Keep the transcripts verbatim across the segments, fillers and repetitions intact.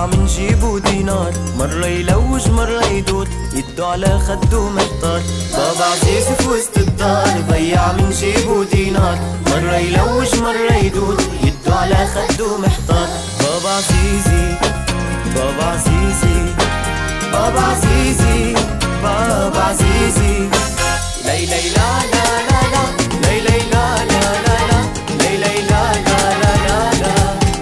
ضيع من جيبه دينار، مرة يلوج مرة يدور، يده على خده محتار. بابا عزيز في وسط الدار ضيع من جيبه دينار، مرة يلوج مرة يدور، يده على خده محتار. بابا عزيزي بابا عزيزي بابا عزيزي بابا عزيزي. لي لي لا لا لا لا لي لي لا لا لا لا لي لي لا لا لا لا لا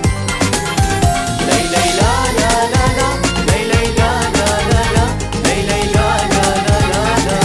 لي لي لا لا لا لا لي لي لا لا لا لا لي لي لا لا لا لا لا.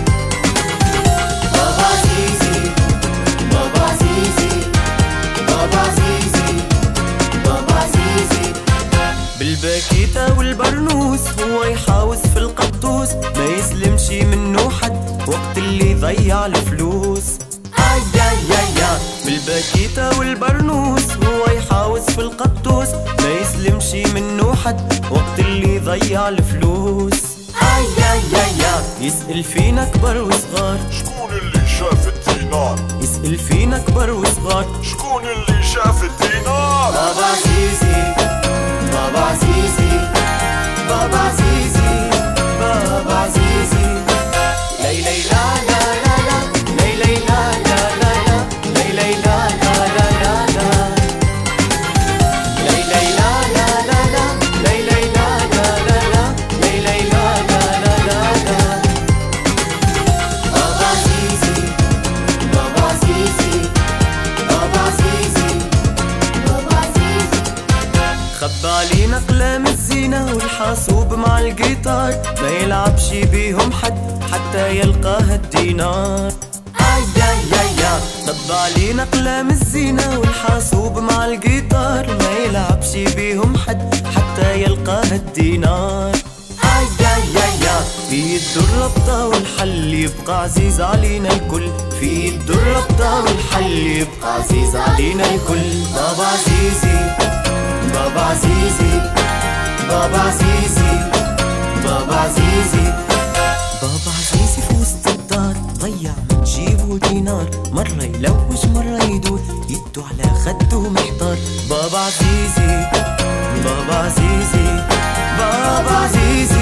بابا عزيزي بابا عزيزي بابا عزيزي بابا عزيزي. بالباكيتة والبرنوس هو يحاوس في القدوس، ما يسلمش منه حد وقت اللي ضيع الفلوس. اي اي اي بالباكيتة والبرنوس هو يحاوس في القدوس، ما يسلمش منه حد وقت اللي ضيع الفلوس. اي اي اي يسأل فينا كبر وصغار، شكون اللي شاف الدينار؟ يسأل فينا كبر وصغار، شكون اللي شاف الدينار؟ بابا عزيزي بابا عزيزي بابا عزيزي بابا عزيزي. لي لي لا لا لا لا لي لي لا لا لا لا لي لي لا لا لا لا لا لي لي لا لا لا لا لي لي لا لا لا لا لي لي لا لا لا لا لا. بابا عزيزي بابا عزيزي بابا عزيزي بابا عزيزي. خبى علينا أقلام الزينة والحاسوب مع الجيتار، ما يلعبش بيهم حد حتى يلقاه الدينار. اي اي اي خبى علينا أقلام الزينة والحاسوب مع الجيتار، ما يلعبش بيهم حد حتى يلقاه الدينار. اي اي اي في يده الربطة والحل يبقى عزيز علينا الكل، في يده الربطة والحل يبقى عزيز علينا الكل. بابا عزيزي بابا عزيزي بابا عزيزي بابا عزيزي. بابا عزيزي في وسط الدار ضيع من جيبه دينار، مرة يلوج مرة يدور، يده على خده محتار. بابا عزيزي بابا عزيزي بابا عزيزي